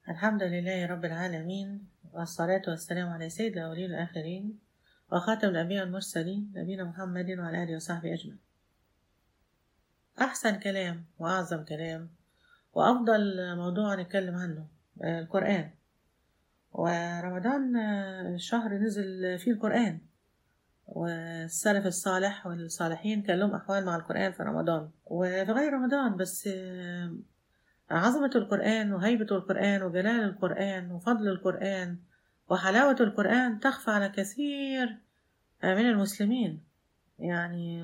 الحمد لله رب العالمين، والصلاة والسلام على سيد الأولين والآخرين وخاتم الأنبياء والمرسلين نبينا محمد وعلى آله وصحبه أجمعين. أحسن كلام وأعظم كلام وأفضل موضوع نتكلم عنه القرآن. ورمضان شهر نزل فيه القرآن، والسلف الصالح والصالحين كان لهم أحوال مع القرآن في رمضان وفي غير رمضان، بس عظمة القرآن وهيبة القرآن وجلال القرآن وفضل القرآن وحلاوة القرآن تخفى على كثير من المسلمين. يعني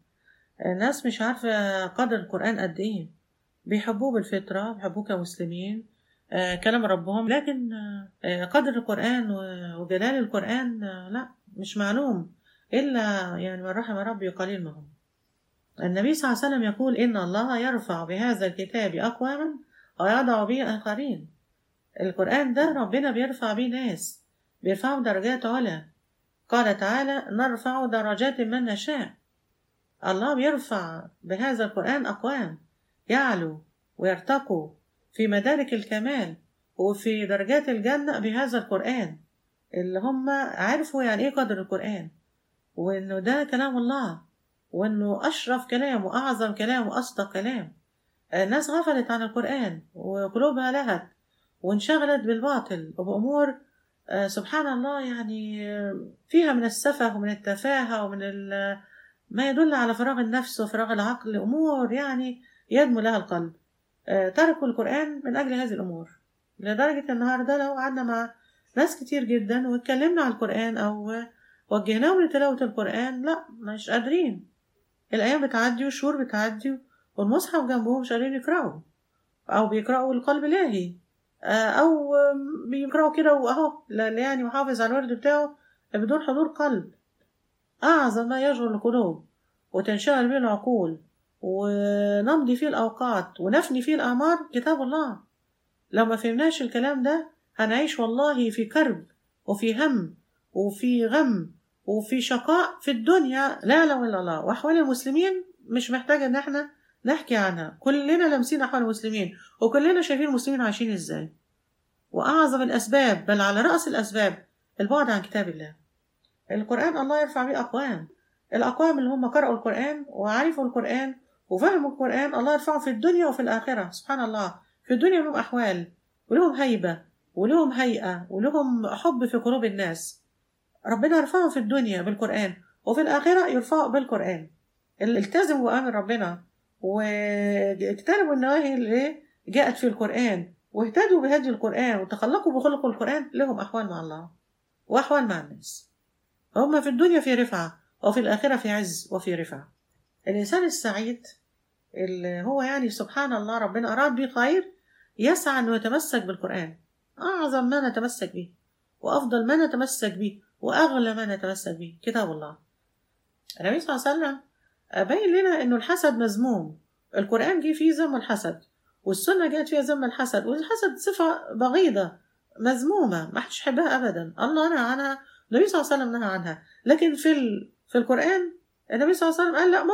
الناس مش عارفة قدر القرآن قد إيه، بيحبوه بالفطرة، بيحبوه كمسلمين، كلام ربهم، لكن قدر القرآن وجلال القرآن لا، مش معلوم إلا يعني من رحم ربي قليل ما هم. النبي صلى الله عليه وسلم يقول إن الله يرفع بهذا الكتاب أقواما ويضع به آخرين. القرآن ده ربنا بيرفع بيه ناس، بيرفعوا درجات علا. قال تعالى نرفع درجات من نشاء. الله بيرفع بهذا القرآن أقوام يعلو ويرتقوا في مدارك الكمال وفي درجات الجنة بهذا القرآن، اللي هم عرفوا يعني إيه قدر القرآن، وإنه ده كلام الله، وإنه أشرف كلام وأعظم كلام وأصدق كلام. الناس غفلت عن القرآن وقلوبها لهت وانشغلت بالباطل وبأمور سبحان الله، يعني فيها من السفه ومن التفاهة ومن ما يدل على فراغ النفس وفراغ العقل، أمور يعني يدمو لها القلب. تركوا القرآن من أجل هذه الأمور، لدرجة النهاردة لو قعدنا مع ناس كتير جدا واتكلمنا عن القرآن أو وجهناهم لتلاوة القرآن، لا مش قادرين. الأيام بتعدي والشهور بتعدي والمصحف جنبهم مش قادرين يقرأوا، أو بيقرأوا القلب لاهي، أو بيقرأوا كده وأهو يعني محافظ على الورد بتاعه بدون حضور قلب. أعظم ما يشغل القلوب وتنشغل به العقول ونمضي فيه الأوقات ونفني فيه الأعمار كتاب الله. لو ما فهمناش الكلام ده هنعيش والله في كرب وفي هم وفي غم وفي شقاء في الدنيا لا يعلم إلا الله. وأحوال المسلمين مش محتاجة إن احنا نحكي عنها، كلنا لامسين أحوال المسلمين وكلنا شايفين المسلمين عايشين إزاي. وأعظم الأسباب بل على رأس الأسباب البعد عن كتاب الله. القرآن الله يرفع به أقوام، الأقوام اللي هم قرأوا القرآن وعرفوا القرآن وفهموا القرآن الله يرفعهم في الدنيا وفي الآخرة. سبحان الله، في الدنيا لهم أحوال ولهم هيبة ولهم هيئة ولهم حب في قلوب الناس. ربنا يرفعهم في الدنيا بالقرآن وفي الآخرة يرفعوا بالقرآن. اللي التزموا بأمر ربنا واجتنبوا النواهي اللي جاءت في القرآن واهتدوا بهدي القرآن وتخلقوا بخلق القرآن لهم أحوال مع الله وأحوال مع الناس. هم في الدنيا في رفعة وفي الآخرة في عز وفي رفعة. الإنسان السعيد اللي هو يعني سبحان الله ربنا أراد به خير يسعى أنه يتمسك بالقرآن. أعظم ما نتمسك به وأفضل ما نتمسك به وأغلى ما نتمسك به كتاب الله. النبي صلى الله عليه وسلم بين لنا أنه الحسد مذموم. القرآن جه فيه ذم الحسد، والسنة جاءت فيها ذم الحسد، والحسد صفة بغيضة مذمومة ما حدش يحبها أبدا. الله نهى عنها، النبي صلى الله عليه وسلم نهى عنها. لكن في القرآن النبي صلى الله عليه وسلم قال لا،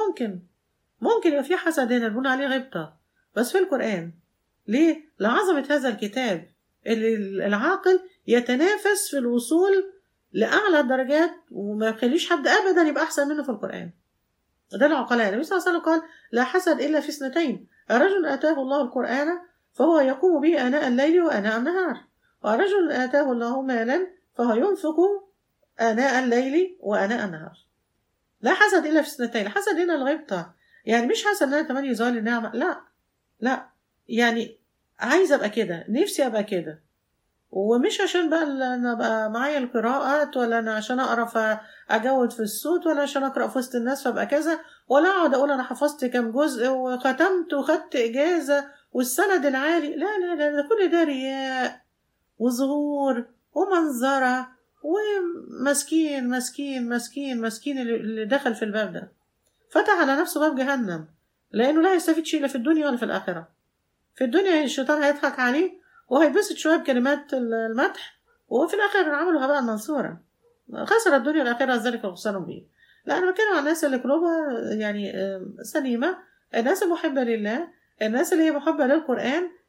ممكن يبقى في حسد هنا نقول عليه غبطة، بس في القرآن. ليه؟ لعظمة هذا الكتاب اللي العاقل يتنافس في الوصول لأعلى الدرجات وما يخليش حد أبدا يبقى أحسن منه في القرآن. ده العقلاء. النبي صلى الله عليه وسلم قال لا حسد إلا في اثنتين: رجل آتاه الله القرآن فهو يقوم به آناء الليل وآناء النهار، ورجل آتاه الله مالا فهو ينفق آناء الليل وآناء النهار. لا حسد إلا في اثنتين. حسد هنا الغبطة، يعني مش حسد إن أنا تمني زوال النعمة، لا يعني عايزة أبقى كده، نفسي أبقى كده، ومش عشان بقى أنا بقى معايا القراءات، ولا أنا عشان أقرأ فأجود في الصوت، ولا عشان أقرأ في وسط الناس فأبقى كذا، ولا أقعد أقول أنا حفظت كام جزء وختمت وخدت إجازة والسند العالي. لا، ده كل ده رياء وظهور ومنظرة، ومسكين مسكين مسكين مسكين اللي دخل في الباب ده فتح على نفسه باب جهنم، لأنه لا يستفيد شيء لا في الدنيا ولا في الآخرة. في الدنيا الشيطان هيضحك عليه وهيتبسط شوية بكلمات المدح، وفي الآخر عملوا هباء منصورا، خسر الدنيا والآخرة ذلك الخسران به. لا، أنا بتكلم عن الناس اللي قلوبها يعني سليمة، الناس المحبة لله، الناس اللي هي محبة للقرآن،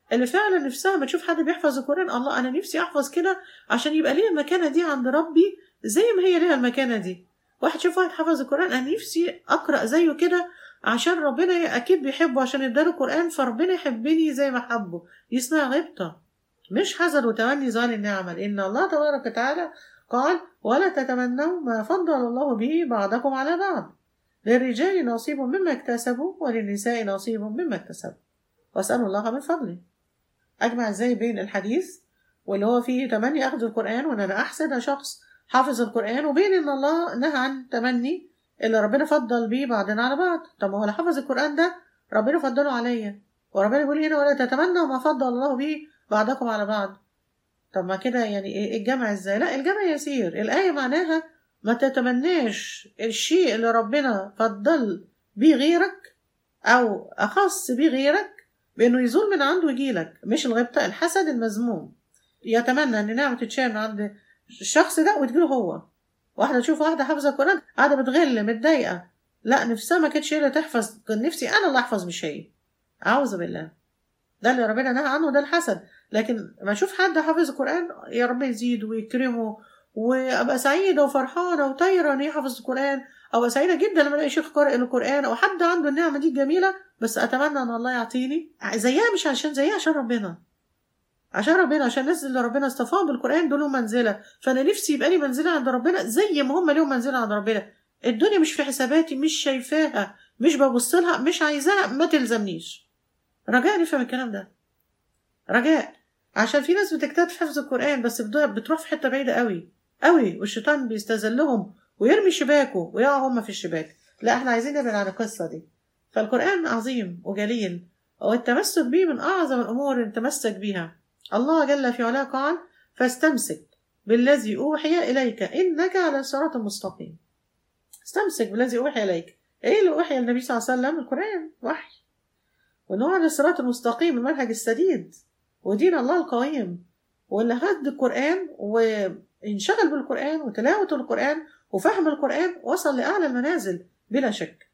اللي فعلا نفسها ما تشوف حد بيحفظ القرآن، الله أنا نفسي أحفظ كده عشان يبقى ليا المكانة دي عند ربي زي ما هي ليها المكانة دي. واحد شوف واحد حفظ القرآن، أنا نفسي أقرأ زيه كده عشان ربنا أكيد بيحبه، عشان اداله القرآن فربنا يحبني زي ما حبه. يصنع غبطة مش حسد وتمني زوال النعمة، لأن الله تبارك وتعالى قال ولا تتمنوا ما فضل الله به بعضكم على بعض، للرجال نصيب مما اكتسبوا وللنساء نصيب مما اكتسبوا واسألوا الله من فضله. أجمع ازاي بين الحديث واللي هو فيه تمني أخذ القرآن وأن أنا أحسد شخص حافظ القرآن، وبين إن الله نهى عن تمني اللي ربنا فضل بيه بعضنا على بعض. طب ما هو اللي حافظ القرآن ده ربنا فضله عليا، وربنا بيقول هنا ولا تتمنوا ما فضل الله به بعضكم على بعض. طب ما كده يعني ايه الجمع ازاي؟ لا الجمع يسير. الآية معناها ما تتمناش الشيء اللي ربنا فضل بيه غيرك أو أخص بيه غيرك بأنه يزول من عنده يجيلك، مش الغبطة الحسد المذموم. يتمنى أن نعمة تتشال من عند الشخص ده وتجيله هو. واحدة تشوف واحدة حافظة القرآن قاعدة بتغل متضايقة، لا نفسها ما كانتش هي اللي تحفظ، كان نفسي أنا اللي أحفظ مش هي. أعوذ بالله، ده اللي ربنا نهى عنه، ده الحسد. لكن ما اشوف حد حافظ القرآن يا رب يزيد ويكرمه، وابقى سعيدة وفرحانة وطايرة ان يحفظ القرآن، او ابقى سعيدة جدا لما الاقي شيخ قارئ القرآن او حد عنده النعمة دي جميلة، بس اتمنى ان الله يعطيني زيها، مش عشان زيها، عشان ربنا، عشان ربنا، عشان الناس اللي ربنا اصطفاهم بالقرآن دول لهم منزلة، فانا نفسي يبقى لي منزلة عند ربنا زي ما هم لهم منزلة عند ربنا. الدنيا مش في حساباتي، مش شايفاها، مش ببص لها، مش عايزاها، ما تلزمنيش. رجاء نفهم الكلام ده، رجاء. عشان في ناس بتجتهد في حفظ القرآن بس بتروح في حتة بعيدة قوي قوي، والشيطان بيستذلهم ويرمي شباكه ويقعوا هم في الشباك. لا احنا عايزين نبعد عن القصة دي. فالقرآن عظيم وجليل، والتمسك به من أعظم الأمور اللي تمسك بيها. الله جل في علاه قال فاستمسك بالذي أوحي إليك إنك على صراط مستقيم. استمسك بالذي أوحي إليك. إيه اللي أوحي النبي صلى الله عليه وسلم؟ القرآن وحي، وإنه على الصراط المستقيم، المنهج السديد، ودين الله القويم. واللي خد القرآن وانشغل بالقرآن وتلاوة القرآن وفهم القرآن وصل لأعلى المنازل بلا شك.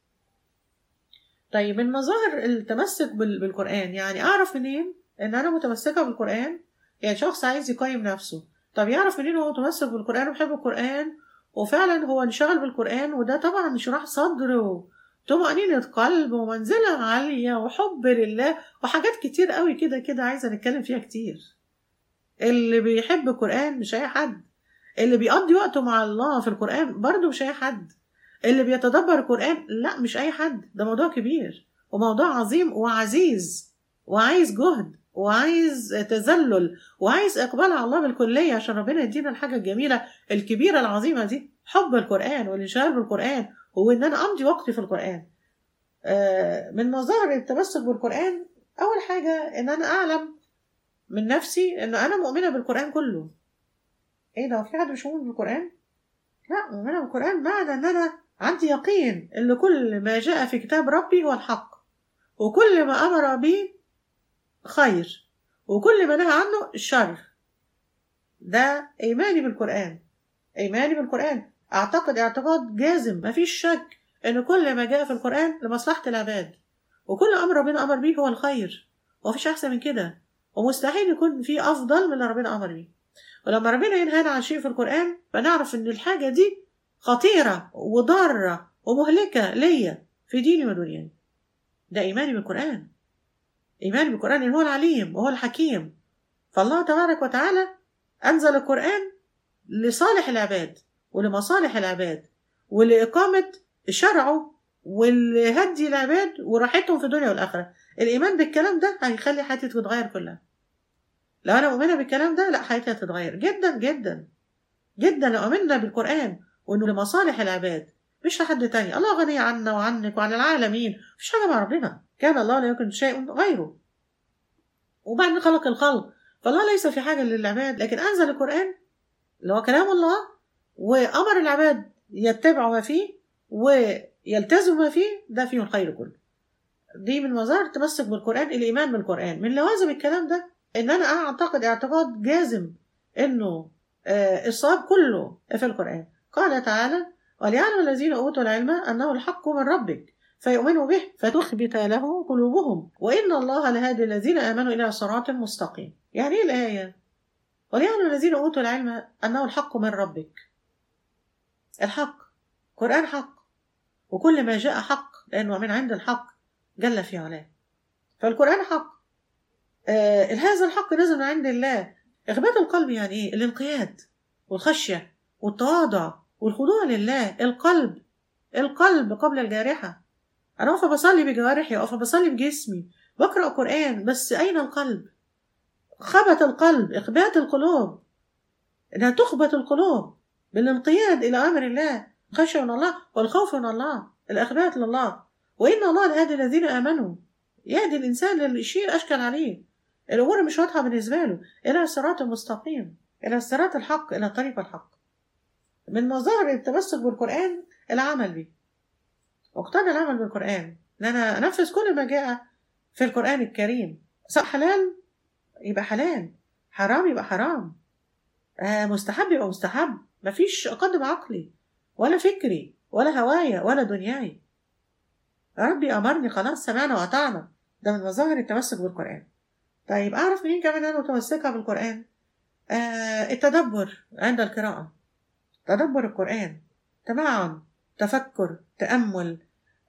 طيب من مظاهر التمسك بالقرآن، يعني أعرف منين إن أنا متمسكة بالقرآن؟ يعني شخص عايز يقيم نفسه، طب يعرف منين هو متمسك بالقرآن ويحب القرآن وفعلا هو انشغل بالقرآن؟ وده طبعا شرح صدر طمأنينة قلب ومنزلة عالية وحب لله وحاجات كتير قوي كده كده عايزة نتكلم فيها كتير. اللي بيحب القرآن مش أي حد، اللي بيقضي وقته مع الله في القرآن برضه مش أي حد، اللي بيتدبر القرآن لا مش أي حد. ده موضوع كبير وموضوع عظيم وعزيز، وعايز جهد وعايز تذلل وعايز إقبال على الله بالكلية عشان ربنا يدينا الحاجة الجميلة الكبيرة العظيمة دي، حب القرآن والانشغال بالقرآن، وإن أنا أمضي وقتي في القرآن. من مظاهر التمسك بالقرآن أول حاجة إن أنا أعلم من نفسي إن أنا مؤمنة بالقرآن كله. إيه ده، في حد مش مؤمن بالقرآن؟ لا، مؤمنة بالقرآن معنى إن أنا عندي يقين إن كل ما جاء في كتاب ربي هو الحق، وكل ما أمر به خير، وكل ما نهى عنه الشر. ده إيماني بالقرآن. إيماني بالقرآن أعتقد اعتقاد جازم مفيش شك إن كل ما جاء في القرآن لمصلحة العباد، وكل أمر ربنا أمر به هو الخير، ومفيش أحسن من كده، ومستحيل يكون في أفضل من اللي ربنا أمر به. ولما ربنا ينهانا عن شيء في القرآن فنعرف إن الحاجة دي خطيرة وضارة ومهلكة ليا في ديني ودنياي. ده إيماني بالقرآن. إيماني بالقرآن إن هو العليم وهو الحكيم. فالله تبارك وتعالى أنزل القرآن لصالح العباد ولمصالح العباد ولإقامة شرعه ولهدي العباد وراحتهم في الدنيا والآخرة. الإيمان بالكلام ده هيخلي حياتي تتغير كلها. لو أنا مؤمنة بالكلام ده لا، حياتي هتتغير جدا جدا جدا. لو أمنا بالقرآن وإنه لمصالح العباد مش لحد تاني. الله غني عنا وعنك وعن العالمين، مفيش حاجة مع ربنا، كان الله لا يمكن شيء غيره. وبعد خلق الخلق فالله ليس في حاجة للعباد، لكن أنزل القرآن اللي هو كلام الله وأمر العباد يتبعوا ما فيه ويلتزموا ما فيه، ده فيه الخير كله. دي من مظاهر التمسك بالقرآن الإيمان بالقرآن. من لوازم الكلام ده إن أنا أعتقد اعتقاد جازم إنه الصواب كله في القرآن. قال تعالى وليعلم الذين أوتوا العلم أنه الحق من ربك فيؤمنوا به فتخبت له قلوبهم وإن الله لهادي الذين آمنوا إلى صراط مستقيم. يعني إيه الآية؟ وليعلم الذين أوتوا العلم أنه الحق من ربك. الحق، قرآن حق، وكل ما جاء حق لأنه من عند الحق جل في علاه. فالقرآن حق. هذا الحق نزل من عند الله. إخبات القلب يعني إيه؟ الانقياد والخشية والتواضع والخضوع لله. القلب قبل الجارحة. أنا واقفة بصلي بجوارحي، واقفة بصلي بجسمي، بقرأ قرآن، بس أين القلب؟ خبت القلب، إخبات القلوب، إنها تخبت القلوب بالانقياد إلى أمر الله، خشية من الله والخوف من الله، الإخبات لله. وإن الله لهادي الذين آمنوا، يهدي الإنسان للشيء أشكل عليه، الأمور مش واضحة بالنسبة له، إلى الصراط المستقيم، إلى الصراط الحق، إلى طريق الحق. من مظاهر التمسك بالقرآن العمل به، واقتضى العمل بالقرآن، إن أنا أنفذ كل ما جاء في القرآن الكريم، سواء حلال يبقى حلال، حرام يبقى حرام، مستحب يبقى مستحب. مفيش أقدم عقلي ولا فكري ولا هوايا ولا دنياي. ربي أمرني، خلاص سمعنا وأطعنا. ده من مظاهر التمسك بالقرآن. طيب أعرف منين كمان أنا متمسكة بالقرآن؟ التدبر عند القراءة، تدبر القرآن، تمعن، تفكر، تأمل،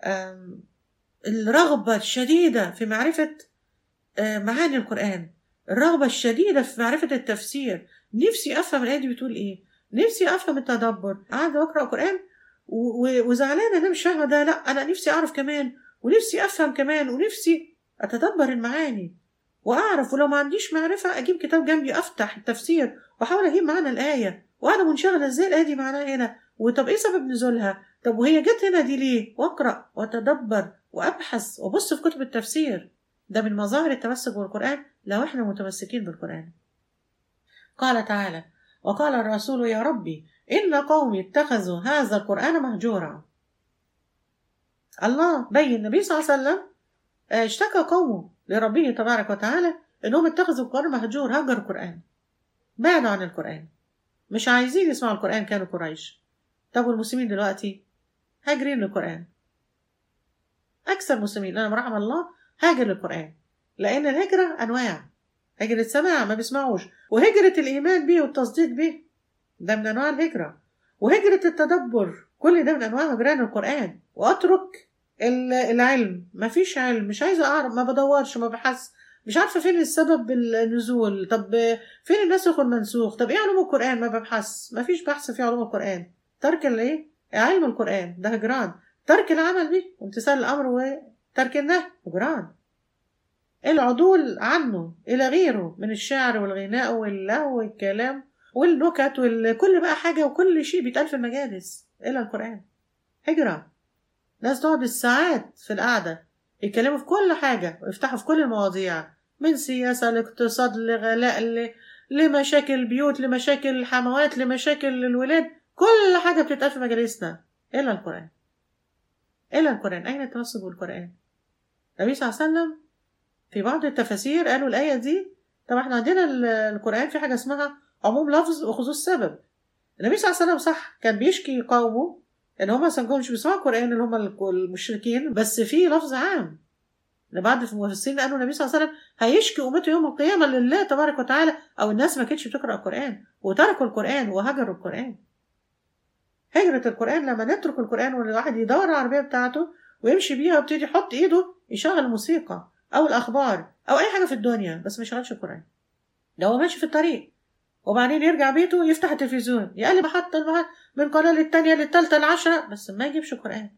الرغبة الشديدة في معرفة معاني القرآن، الرغبة الشديدة في معرفة التفسير. نفسي أفهم الآية دي بتقول إيه، نفسي أفهم التدبر. قاعدة أقرأ قرآن وزعلانة أنا مش فاهمة ده، لا أنا نفسي أعرف كمان، ونفسي أفهم كمان، ونفسي أتدبر المعاني وأعرف. ولو ما عنديش معرفة أجيب كتاب جنبي أفتح التفسير وأحاول أجيب معنى الآية، وأنا منشغلة إزاي الآية دي معناها هنا، وطب إيه سبب نزولها، طب وهي جت هنا دي ليه، وأقرأ وأتدبر وأبحث وأبص في كتب التفسير. ده من مظاهر التمسك بالقرآن لو إحنا متمسكين بالقرآن. قال تعالى: وقال الرسول يا ربي إن قومي اتخذوا هذا القرآن مهجورا. الله بين النبي صلى الله عليه وسلم اشتكى قومه لربه تبارك وتعالى إنهم اتخذوا القرآن مهجور، هجروا القرآن، بعدوا عن القرآن، مش عايزين يسمعوا القرآن. كانوا قريش. طب والمسلمين دلوقتي هاجرين للقرآن. أكثر المسلمين أنا برحم الله هاجر للقرآن، لأن الهجرة أنواع: هجرة سماع ما بيسمعوش، وهجرة الإيمان به والتصديق به، ده من أنواع الهجرة، وهجرة التدبر، كل ده من أنواع هجران القرآن. وأترك العلم، ما فيش علم، مش عايزة أعرف، ما بدورش، ما بحث، مش عارفة فين السبب النزول، طب فين النسخ والمنسوخ، طب إيه علوم القرآن، ما ببحث، ما فيش بحث في علوم القرآن. ترك الإيه؟ علم القرآن ده هجران. ترك العمل به وامتثال الأمر وترك النهي هجران. العدول عنه إلى غيره من الشعر والغناء واللهو والكلام والنكت وكل بقى حاجة، وكل شيء بيتقال في المجالس إلى القرآن هجرة. ناس تقعد بالساعات في القعدة يتكلموا في كل حاجة ويفتحوا في كل المواضيع، من سياسة لاقتصاد لغلاء لمشاكل البيوت، لمشاكل الحموات، لمشاكل الولاد، كل حاجة بتتقال في مجالسنا إلى القرآن. إلى القرآن. أين التمسك بالقرآن؟ النبي صلى الله عليه وسلم في بعض التفاسير قالوا الآية دي، طبعا احنا عندنا القرآن في حاجة اسمها عموم لفظ وخصوص سبب. النبي صلى الله عليه وسلم صح كان بيشكي قومه ان هم مثلا مش بيسمعوا القرآن، اللي هم المشركين، بس في لفظ عام. لبعض المفسرين قالوا النبي صلى الله عليه وسلم هيشكي أمته يوم القيامة لله تبارك وتعالى، أو الناس ما كانتش بتقرأ القرآن وتركوا القرآن وهجروا القرآن. هجرة القرآن لما نترك القرآن والواحد يدور على العربية بتاعته ويمشي بيها ويبتدي يحط إيده يشغل الموسيقى أو الأخبار أو أي حاجة في الدنيا، بس ما يشغلش القرآن. ده هو ماشي في الطريق وبعدين يرجع بيته يفتح التلفزيون يقلب حتى من قناة للتانية للتالتة للعشرة، بس ما يجيبش القرآن.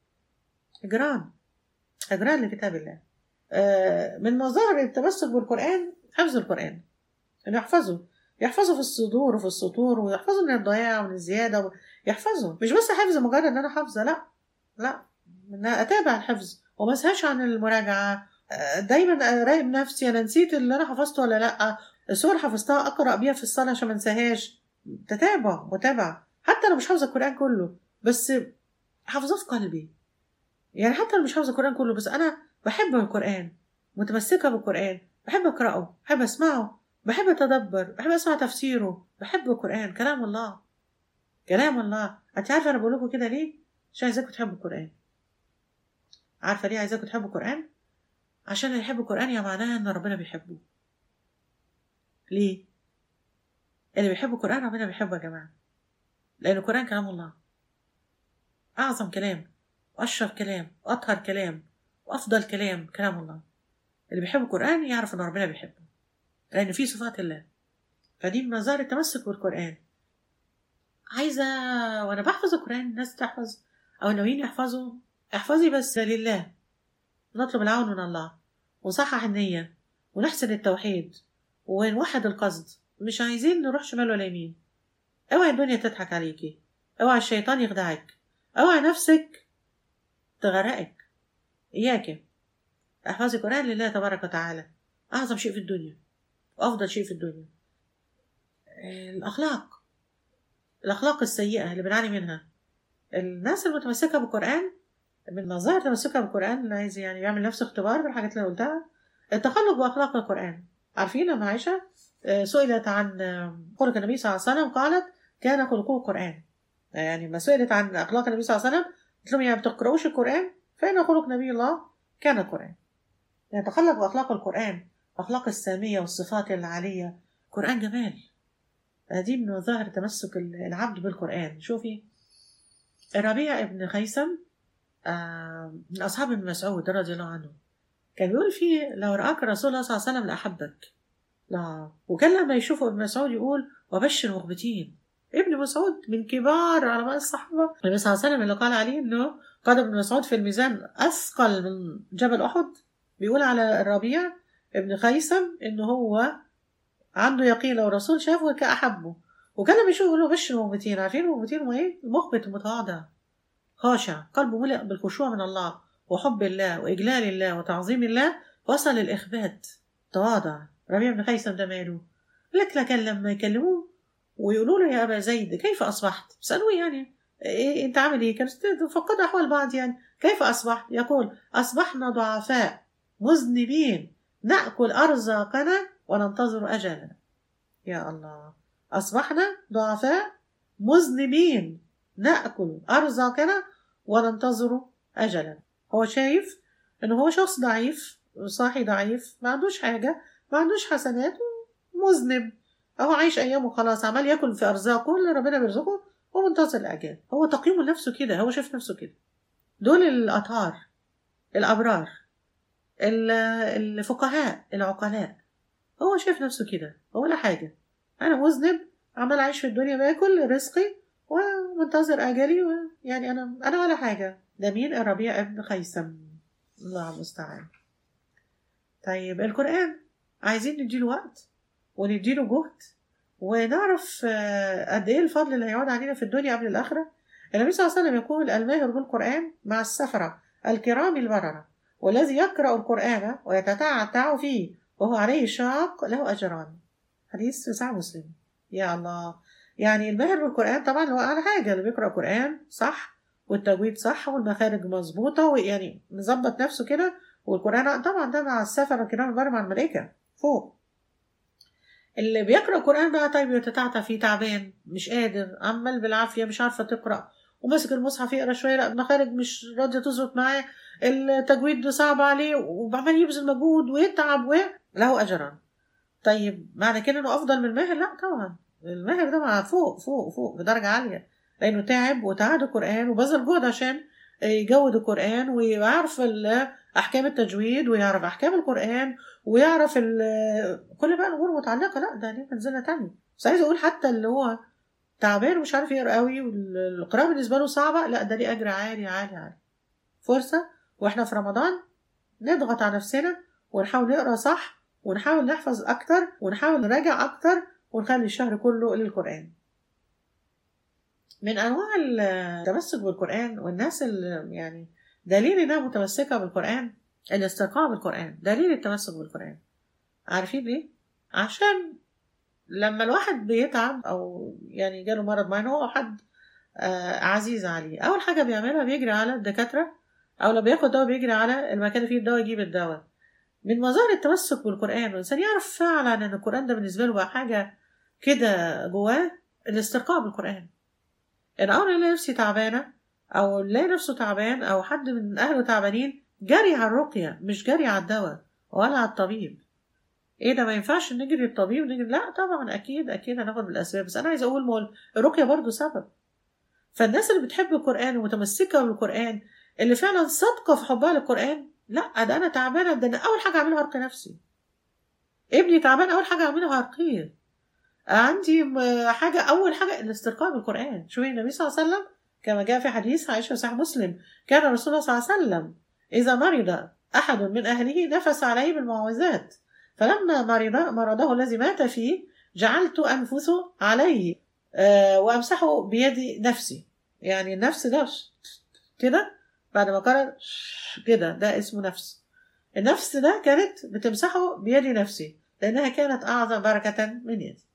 هجران لكتاب الله. من مظاهر التمسك بالقرآن حفظ القرآن، إنه يحفظه في الصدور وفي السطور، ويحفظه من الضياع ومن الزيادة، يحفظه مش بس حفظ مجرد إن أنا حافظة، لا إن أتابع الحفظ وما أسهاش عن المراجعة. دايما أراقب نفسي أنا نسيت اللي أنا حفظته ولا لأ، السور حفظتها أقرأ بيها في الصلاة عشان ما انساهاش. متابعة حتى لو مش حافظة القرآن كله، بس حافظاه في قلبي. يعني حتى لو مش حافظة القرآن كله، بس أنا بحب القرآن، متمسكة بالقرآن، بحب أقرأه، بحب أسمعه، بحب أتدبر، بحب أسمع تفسيره، بحب القرآن. كلام الله. أنت عارفة أنا بقول لكم كده ليه؟ عشان عايزاكم تحبوا القرآن. عارفة ليه عايزاكم تحبوا القرآن؟ عشان اللي يحب القرآن يا معناها إن ربنا بيحبه. ليه؟ اللي بيحب القرآن ربنا بيحبه يا جماعة، لأن القرآن كلام الله، أعظم كلام وأشرف كلام وأطهر كلام وأفضل كلام، كلام الله. اللي بيحب القرآن يعرف إن ربنا بيحبه، لأن فيه صفات الله. فدي من مظاهر التمسك بالقرآن. عايزة وأنا بحفظ القرآن الناس تحفظ أو ناويين يحفظوا، احفظي بس لله، نطلب العون من الله، ونصحح النية، ونحسن التوحيد، ونوحد القصد. مش عايزين نروح شمال ولا يمين. اوعي الدنيا تضحك عليكي، اوعي الشيطان يخدعك، اوعي نفسك تغرقك. إياك احفظي القرآن لله تبارك وتعالى، أعظم شيء في الدنيا وأفضل شيء في الدنيا. الأخلاق السيئة اللي بنعاني منها، الناس المتمسكة بالقرآن، من مظاهر تمسكها بالقرآن اللي عايز يعني يعمل نفسه اختبار بالحاجات اللي قلتها، التخلق بأخلاق القرآن. عارفين لما عائشة سئلت عن خلق النبي صلى الله عليه وسلم قالت كان خلقه القرآن. يعني ما سئلت عن أخلاق النبي صلى الله عليه وسلم قلت لهم يعني بتقرؤوش القرآن؟ فإن خلق نبي الله كان القرآن. يعني تخلق بأخلاق القرآن، أخلاق السامية والصفات العالية. قرآن جمال. دي من مظاهر تمسك العبد بالقرآن. شوفي الربيع ابن خيثم من أصحاب ابن مسعود رضي الله عنه، كان بيقول فيه لو رآك رسول الله صلى الله عليه وسلم لأحبك. لا، وكان لما يشوفه ابن مسعود يقول وبشر المخبتين. ابن مسعود من كبار علماء الصحابة النبي صلى الله عليه وسلم اللي قال عليه انه قال ابن مسعود في الميزان أثقل من جبل أحد. بيقول على الربيع ابن خيثم انه هو عنده يقين لو الرسول شافه كأحبه. وكان لما يشوفه يقول له بشر المخبتين. عارفين المخبتين هو ايه؟ المخبت المتواضع، خاشع، قلبه ملئ بالخشوع من الله وحب الله وإجلال الله وتعظيم الله، وصل للإخبات، تواضع. ربيع بن خيثم ده ماله؟ لكن لما يكلموه ويقولوا له يا أبا زيد كيف أصبحت؟ سألوه يعني إيه أنت عامل إيه؟ كانت تفقد أحوال بعض يعني. كيف أصبحت؟ يقول أصبحنا ضعفاء مذنبين نأكل أرزاقنا وننتظر أجلنا. يا الله، أصبحنا ضعفاء مذنبين نأكل أرزاقنا وننتظر أجلا. هو شايف إنه هو شخص ضعيف، صاحي ضعيف، ما عندوش حاجة، ما عندوش حسنات، مذنب، أهو عايش أيامه خلاص، عمال يأكل في أرزاقه اللي ربنا بيرزقه ومنتظر الأجال. هو تقييمه لنفسه كده، هو شايف نفسه كده. دول الأطهار الأبرار الفقهاء العقلاء. هو شايف نفسه كده، هو لا حاجة، أنا مذنب عمال عايش في الدنيا باكل رزقي ومنتظر أجلي يعني أنا ولا حاجة. ده مين؟ الربيع ابن خيثم، الله المستعان. طيب القرآن عايزين نديله وقت ونديله جهد ونعرف قد إيه الفضل اللي هيعود علينا في الدنيا قبل الآخرة. النبي صلى الله عليه وسلم يقول الماهر بالقرآن مع السفرة الكرام البررة، والذي يقرأ القرآن ويتتعتع فيه وهو عليه شاق له أجران. حديث في صحيح مسلم. يا الله، يعني الماهر بالقرآن طبعا هو أعلى حاجة، اللي بيقرأ قرآن صح والتجويد صح والمخارج مظبوطة ويعني مظبط نفسه كده. والقرآن طبعا ده مع السفر الكرام البررة مع الملائكة فوق. اللي بيقرأ قرآن بقى طيب يتتعتع فيه، تعبان مش قادر، عمال بالعافية مش عارفة تقرأ، وماسك المصحف يقرأ شوية لا المخارج مش راضية تظبط معاه، التجويد صعب عليه وعمال يبذل مجهود ويتعب له أجران. طيب معنى كده انه افضل من الماهر؟ لا طبعا، الماهر ده مع فوق فوق فوق بدرجة عالية، لانه تعب وتعاد القرآن وبذل جهد عشان يجود القرآن ويعرف احكام التجويد ويعرف احكام القرآن ويعرف كل بقى الامور متعلقة. لا ده ليه منزلة تانية. بس عايز اقول حتى اللي هو تعبان ومش عارف يقرا قوي والقراءة بالنسبة له صعبة، لا ده ليه اجر عالي عالي عالي. فرصة واحنا في رمضان نضغط على نفسنا ونحاول نقرا صح ونحاول نحفظ أكتر ونحاول نراجع أكتر ونخلي الشهر كله للقرآن. من أنواع التمسك بالقرآن والناس اللي يعني دليل إنها متمسكة بالقرآن الاسترقاء بالقرآن، دليل التمسك بالقرآن. عارفين ليه؟ عشان لما الواحد بيتعب أو يعني جاله مرض معين هو حد عزيز عليه، أول حاجة بيعملها بيجري على الدكاترة، أو لما بياخد دواء بيجري على المكان اللي فيه الدواء يجيب الدواء. من مظاهر التمسك بالقرآن والإنسان يعرف فعلا أن القرآن ده بالنسبة له بقى حاجة كده جواه، الاسترقاء بالقرآن. إن أول يلاقي نفسي تعبانة أو يلاقي نفسه تعبان أو حد من أهله تعبانين جري على الرقية، مش جري على الدواء ولا على الطبيب. ايه ده، ما ينفعش نجري الطبيب ونجري؟ لا طبعا، اكيد هناخد بالاسباب، بس انا عايزه اقول مول الرقية برضو سبب. فالناس اللي بتحب القرآن ومتمسكة بالقرآن، اللي فعلا صادقة في حبها للقرآن، لا ده انا تعبانة، ده انا اول حاجة اعملها ارقي نفسي. ابني تعبان، اول حاجة اعملها ارقيه. عندي اول حاجة الاسترقاء بالقرآن. شوفي النبي صلى الله عليه وسلم كما جاء في حديث عائشة وصحيح مسلم، كان رسول الله صلى الله عليه وسلم إذا مرض أحد من أهله نفس عليه بالمعوذات، فلما مرضه الذي مات فيه جعلت أنفث عليه وأمسحه بيدي نفسي. يعني النفس ده كده بعد ما قال كده، ده اسمه نفس. النفس ده كانت بتمسحه بيدي نفسي لأنها كانت أعظم بركة من يدي.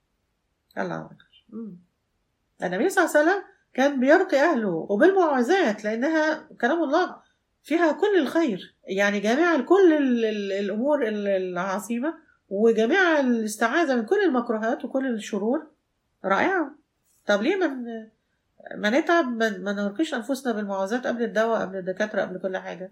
الله أكبر. النبي صلى الله عليه وسلم كان بيرقي أهله وبالمعوذات، لأنها كلام الله فيها كل الخير، يعني جميع كل الأمور العظيمة، وجميع الاستعاذة من كل المكروهات وكل الشرور رائعة. طب ليه ما نتعب، ما نرقيش أنفسنا بالمعوذات قبل الدواء، قبل الدكاترة، قبل كل حاجة،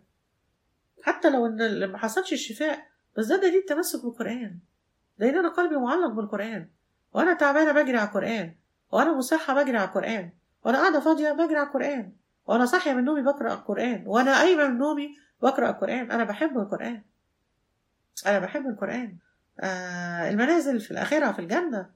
حتى لو إن ما حصلش الشفاء، بس ده دليل التمسك بالقرآن. لأن أنا قلبي معلق بالقرآن، وأنا تعبانة بجري على القرآن، وأنا مصحة بجري على القرآن، وأنا قاعدة فاضية بجري على القرآن، وأنا صاحية من نومي بقرأ القرآن، وأنا قايمة من نومي بقرأ القرآن. أنا بحب القرآن، أنا بحب القرآن. المنازل في الآخرة في الجنة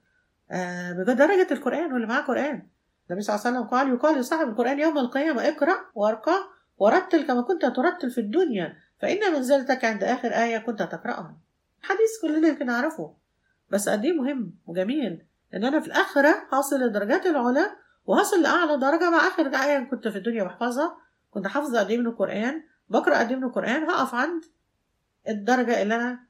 بدرجة القرآن واللي معاه قرآن. النبي صلى الله عليه وسلم قال: يقال لصاحب القرآن يوم القيامة اقرأ وارقى ورتل كما كنت ترتل في الدنيا، فإن منزلتك عند آخر آية كنت تقرأها. حديث كلنا يمكن نعرفه، بس قد ايه مهم وجميل ان انا في الاخره حاصل للدرجات العلى، وحاصل لاعلى درجه مع اخر ايه كنت في الدنيا بحفظها. كنت حافظه قد ايه من القران، بقرا قد ايه من القران، هقف عند الدرجه اللي انا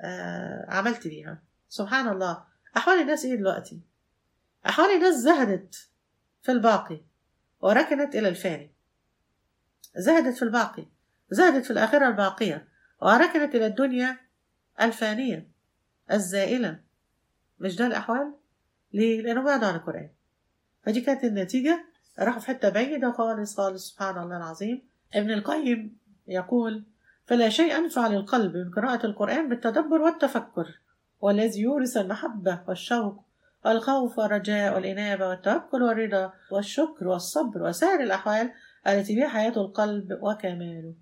عملت بيها. سبحان الله. احوال الناس ايه دلوقتي؟ احوال الناس زهدت في الباقي وركنت الى الفاني. زهدت في الباقي، زهدت في الاخره الباقيه، وركنت الى الدنيا الفانيه الزائله. مش ده الأحوال؟ ليه؟ لأنه بعد عن القرآن. فدي كانت النتيجة، راحوا في حتة بعيدة خالص خالص. سبحان الله العظيم. ابن القيم يقول: فلا شيء أنفع للقلب من قراءة القرآن بالتدبر والتفكر، والذي يورث المحبة والشوق والخوف والرجاء والإنابة والتوكل والرضا والشكر والصبر وسائر الأحوال التي بها حياة القلب وكماله.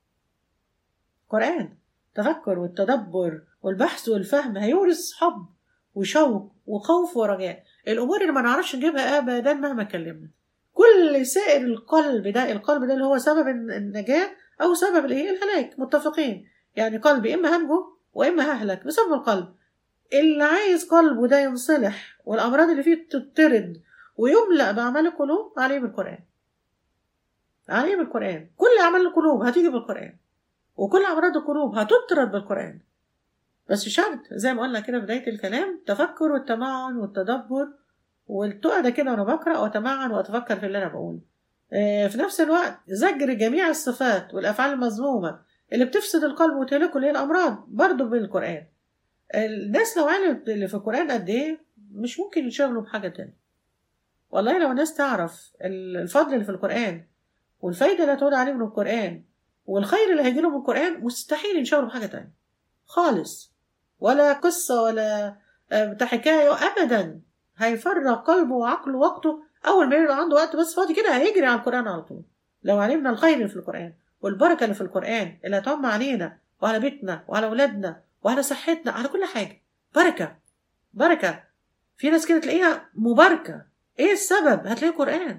قرآن تفكر والتدبر والبحث والفهم هيورث حب وشوق وخوف ورجاء، الامور اللي ما نعرفش نجيبها ابدا مهما اتكلمنا. كل سائر القلب ده اللي هو سبب النجاه او سبب الهلاك، متفقين. يعني قلبي اما هنجو واما ههلك بسبب القلب. اللي عايز قلبه ده ينصلح والامراض اللي فيه تطرد ويملأ باعمال القلوب، عليه بالقران. عليه بالقران. كل اعمال القلوب هتيجي بالقران، وكل امراض القلوب هتطرد بالقران. بس شرط زي ما قلنا كده في بداية الكلام: تفكر والتمعن والتدبر، والتقعد كده وانا بقرأ واتمعن واتفكر في اللي انا بقوله. في نفس الوقت زجر جميع الصفات والافعال المذمومة اللي بتفسد القلب وتهلكه، اللي هي الامراض، برضه بالقرآن. الناس لو علمت اللي في القرآن قد ايه، مش ممكن يشغلوا بحاجة تانية. والله لو الناس تعرف الفضل اللي في القرآن والفايدة اللي هتقول عليه من القرآن والخير اللي هيجيله من القرآن، مستحيل ينشغلوا بحاجة تانية خالص، ولا قصة ولا بتاع حكاية أبدا. هيفرغ قلبه وعقله ووقته، أول ما يبقى عنده وقت بس فاضي كده هيجري على القرآن على طول. لو علمنا الخير اللي في القرآن والبركة اللي في القرآن اللي هتعم علينا وعلى بيتنا وعلى أولادنا وعلى صحتنا، على كل حاجة بركة بركة. في ناس كده تلاقيها مباركة، إيه السبب؟ هتلاقي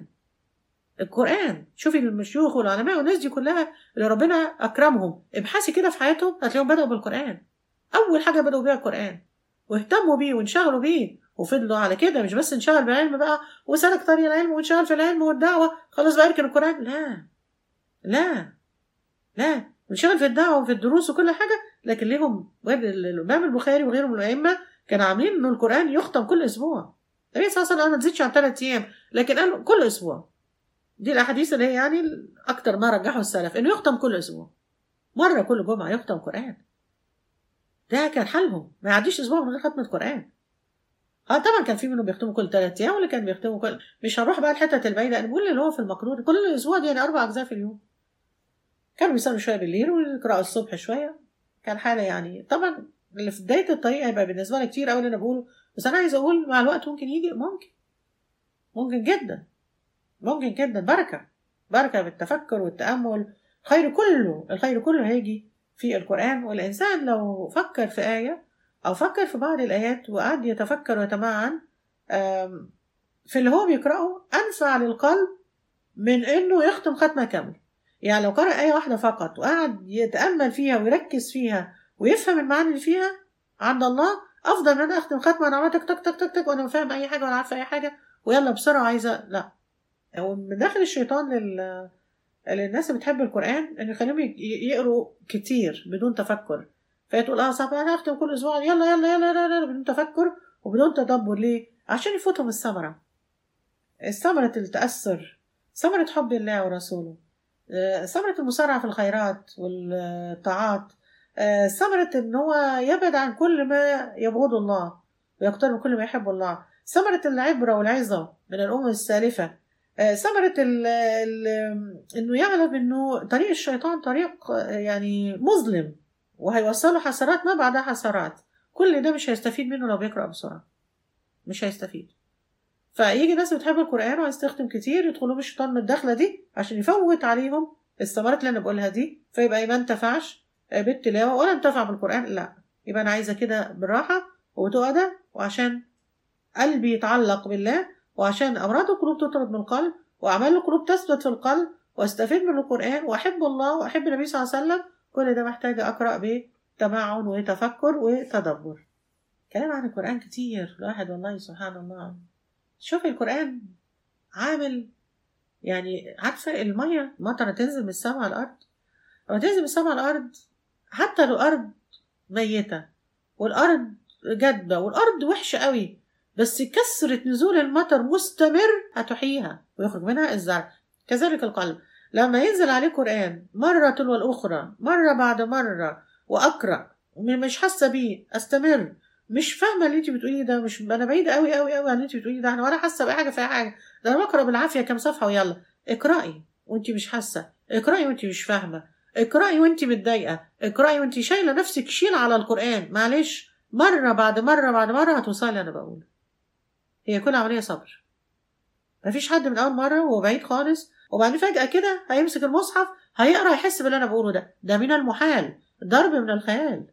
القرآن. شوفي الشيوخ والعلماء والناس دي كلها اللي ربنا أكرمهم، ابحثي كده في حياتهم هتلاقيهم بدأوا بالقرآن. أول حاجة بدأوا بيها القرآن، واهتموا بيه وانشغلوا بيه وفضلوا على كده. مش بس انشغل بالعلم بقى وسلك طريق العلم وانشغل في العلم والدعوة خلاص بقى يركن القرآن. لا لا لا، انشغل في الدعوة وفي الدروس وكل حاجة. لكن ليهم الإمام البخاري وغيرهم من الأئمة كانوا عاملين إنه القرآن يختم كل أسبوع. النبي صلى الله عليه وسلم ما تزيدش عن 3 أيام، لكن قالوا كل أسبوع. دي الأحاديث اللي هي يعني أكتر ما رجحوا السلف إنه يختم كل أسبوع، مرة كل جمعة يختم قرآن. ده كان حالهم، ما يعديش اسبوع من غير ختمة القرآن. طبعا كان في منهم بيختموا كل 3 ايام، واللي كان بيختموا مش هنروح بقى الحتة البعيدة، انا بقول اللي هو في المقدور كل اسبوع، دي يعني 4 اجزاء في اليوم. كانوا بيصلوا شوية بالليل ويقرأوا الصبح شوية. كان حالة يعني طبعا اللي في بداية الطريق هيبقى بالنسبة لي كتير أوي اللي أنا بقوله، بس أنا عايزة أقول مع الوقت ممكن يجي، ممكن جدا، ممكن جدا بركة بالتفكر والتأمل. الخير كله هيجي في القرآن. والإنسان لو فكر في آية أو فكر في بعض الآيات وقعد يتفكر ويتمعن في اللي هو بيقرأه، أنفع للقلب من إنه يختم ختمة كاملة. يعني لو قرأ آية واحدة فقط وقعد يتأمل فيها ويركز فيها ويفهم المعاني اللي فيها عند الله، أفضل من أنا أختم ختمة أنا عملت تك تك تك تك تك وأنا فاهم أي حاجة ولا عارفة أي حاجة ويلا بسرعة عايزة. لا، هو من داخل الشيطان للناس اللي بتحب القرآن إن يخليهم يقروا كتير بدون تفكر. فهي تقول صعب أنا أختم كل أسبوع يلا يلا يلا يلا, يلا بدون تفكر وبدون تدبر. ليه؟ عشان يفوتهم الثمرة اللي تأثر، ثمرة حب الله ورسوله، ثمرة المسارعة في الخيرات والطاعات، ثمرة إن هو يبعد عن كل ما يبغض الله ويقترب من كل ما يحب الله، ثمرة العبرة والعظة من الأمم السالفة، ثمرة إنه يعلم إنه طريق الشيطان طريق يعني مظلم وهيوصله حسرات ما بعدها حسرات. كل ده مش هيستفيد منه لو بيقرأ بسرعة، مش هيستفيد. فيجي ناس بتحب القرآن ويستخدم كتير يدخلوا الشيطان من الدخلة دي عشان يفوت عليهم الثمرات اللي أنا بقولها دي، فيبقى ما انتفعش بالتلاوة ولا انتفع بالقرآن. لا، يبقى أنا عايزة كده بالراحة وتؤدى، وعشان قلبي يتعلق بالله، وعشان أمراض القلوب تطرد من القلب، وأعمال القلوب تثبت في القلب، واستفيد من القرآن وأحب الله وأحب النبي صلى الله عليه وسلم. كل ده محتاجة أقرأ بتمعن وتفكر وتدبر. كلام عن القرآن كتير الواحد والله سبحان الله. شوفي القرآن عامل يعني، عارفة المطر تنزل من السماء على الأرض، لما تنزل من السماء على الأرض حتى لو الأرض ميتة والأرض جدبة والأرض وحشة قوي، بس كثرة نزول المطر مستمر هتحييها ويخرج منها الزرع. كذلك القلب لما ينزل عليه قرآن مرة تلو الأخرى، مرة بعد مرة، وأقرأ مش حاسة بيه، أستمر، مش فاهمة اللي انت بتقوليه ده، مش انا بعيدة قوي قوي قوي عن اللي انت بتقوليه ده، انا ولا حاسة بأي حاجة في أي حاجة، ده انا بقرأ بالعافية كام صفحة ويلا. اقرأي وانت مش حاسة، اقرأي وانت مش فاهمة، اقرأي وانت متضايقة، اقرأي وانت شايلة نفسك شيل على القرآن. معلش، مرة بعد مرة بعد مرة هتوصلي. انا بقول هي كل عملية صبر. مفيش حد من أول مرة وهو بعيد خالص وبعدين فجأة كده هيمسك المصحف هيقرأ يحس باللي أنا بقوله ده من المحال، ضرب من الخيال.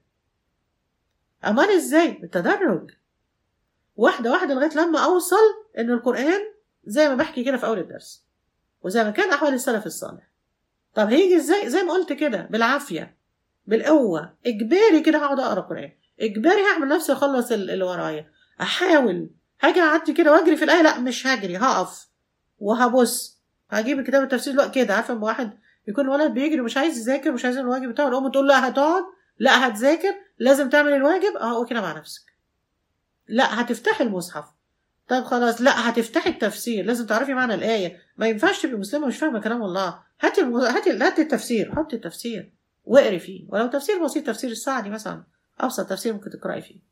أمال إزاي؟ بالتدرج، واحدة واحدة، لغاية لما أوصل إن القرآن زي ما بحكي كده في أول الدرس وزي ما كان أحوال السلف الصالح. طب هيجي إزاي؟ زي ما قلت كده، بالعافية، بالقوة، إجباري كده هقعد أقرأ قرآن، إجباري هعمل نفسي أخلص اللي ورايا، أحاول. هاجي أعدي كده وأجري في الآية؟ لا، مش هجري، هقف وهبص، هجيب كتاب التفسير دلوقتي كده. عارفة لما واحد يكون ولد بيجري ومش عايز يذاكر، مش عايز الواجب بتاعه، الأم تقول لا هتقعد، لا هتذاكر، لازم تعمل الواجب، أهو كده مع نفسك. لا، هتفتحي المصحف، طب خلاص، لا هتفتحي التفسير، لازم تعرفي معنى الآية، ما ينفعش تبقي مسلمة مش فاهمة كلام الله. هاتي التفسير، حطي التفسير واقري فيه، ولو تفسير بسيط، تفسير السعدي مثلا، أبسط تفسير ممكن تقرأي فيه.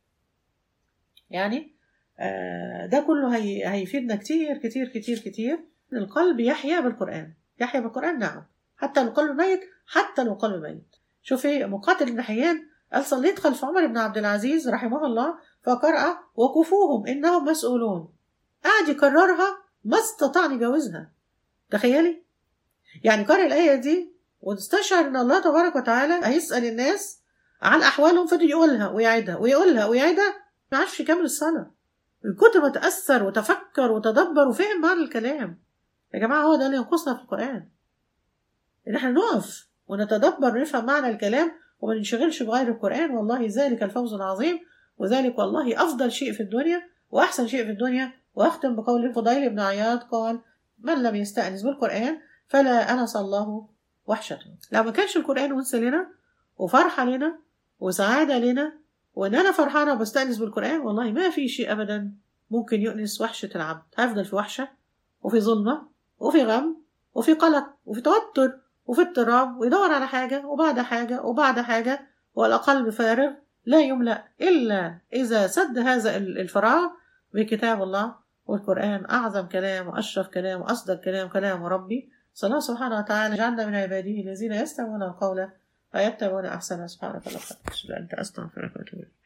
يعني ده كله هيفيدنا كتير كتير كتير كتير. القلب يحيا بالقرآن، يحيا بالقرآن، نعم، حتى لو قلب ميت، حتى لو قلب ميت. شوفي مقاتل بن حيان قال صليت خلف عمر بن عبد العزيز رحمه الله فقرأ وكفوهم إنهم مسؤولون، قاعد يكررها ما استطاع يجاوزها. تخيلي، يعني قرأ الآية دي واستشعر إن الله تبارك وتعالى هيسأل الناس عن أحوالهم، فضل يقولها ويعيدها ويقولها ويعيدها، ما عرفش يكمل الصلاة من كتر ما تأثر وتفكر وتدبر وفهم معنى الكلام. يا جماعة هو ده اللي ينقصنا في القرآن، إن احنا نقف ونتدبر ونفهم معنى الكلام وما ننشغلش بغير القرآن. والله ذلك الفوز العظيم، وذلك والله أفضل شيء في الدنيا وأحسن شيء في الدنيا. وأختم بقول الفضيل بن عياض قال من لم يستأنس بالقرآن فلا أنس الله وحشته. لو ما كانش القرآن أنس لنا وفرحة لنا وسعادة لنا وإن أنا فرحانة وبستأنس بالقرآن، والله ما في شيء أبدا ممكن يؤنس وحشة العبد. هيفضل في وحشة وفي ظلمة وفي غم وفي قلق وفي توتر وفي اضطراب، ويدور على حاجة وبعد حاجة وبعد حاجة، والقلب فارغ لا يملأ إلا إذا سد هذا الفراغ بكتاب الله والقرآن. أعظم كلام وأشرف كلام وأصدق كلام كلام ربي صلى الله سبحانه وتعالى جعلنا من عباده الذين يستمعون القول فيتبعون أحسنه. سبحانك اللهم وبحمدك أشهد أن لا إله إلا أنت أستغفرك وأتوب إليك.